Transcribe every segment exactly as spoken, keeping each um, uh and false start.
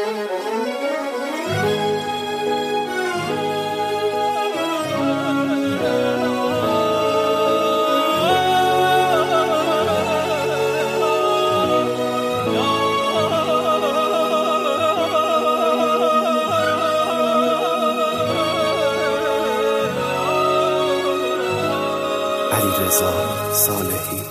علیرضا صالحی.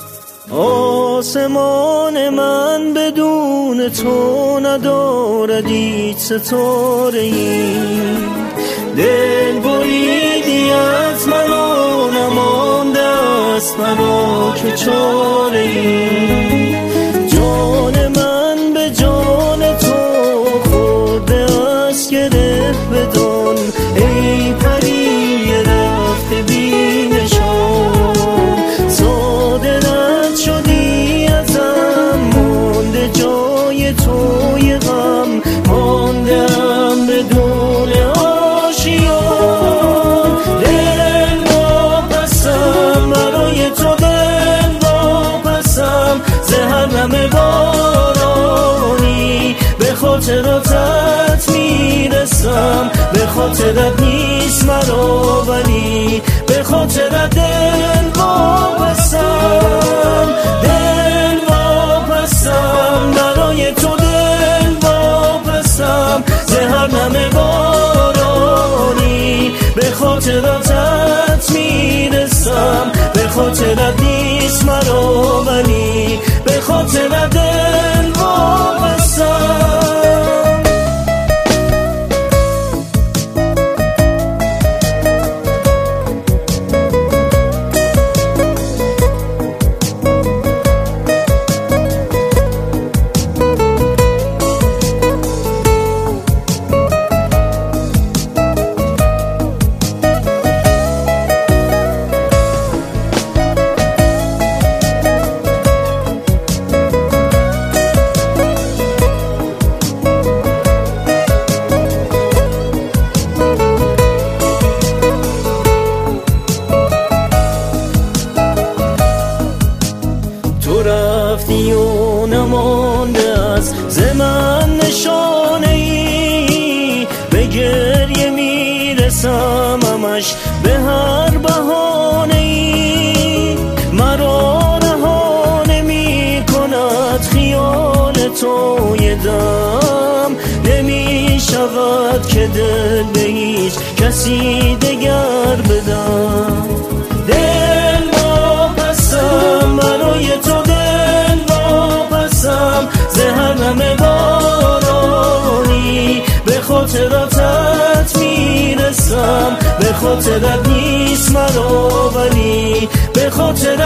آسمان من بدون تو ندارد هیچ ستاره‌ای، دل بریدی از من و نمانده است مرا که چاره‌ای، جان من به جان تو خورده است گرفت بدان ای پری رفته بی نشان، ساده رد شدی ازم مانده جای توی غم، ماندم بدون آشیان، دل واپسم برای تو، دل واپسم زهر نم بارانی، به خاطراتت میرسم، به خاطرت نیست مرا ولی به خاطرت دل واپسم، دل واپسم برای تو، دل واپسم زهر نم بارانی، به خاطراتت میرسم، به خاطرت نیست مرا ولی به خاطرت دل واپسم. رفتی و نمانده است ز من نشانه ای، به گریه میرسم همش به هر بهانه ای، مرا رها نمی کند خیال توی دم، نمی شود که دل به هیچ کسی دگر بدم، دل واپسم برای تو، دل واپسم زهر نم بارانی، به خاطراتت میرسم، به خاطرت نیست مرا ولی به خاطرت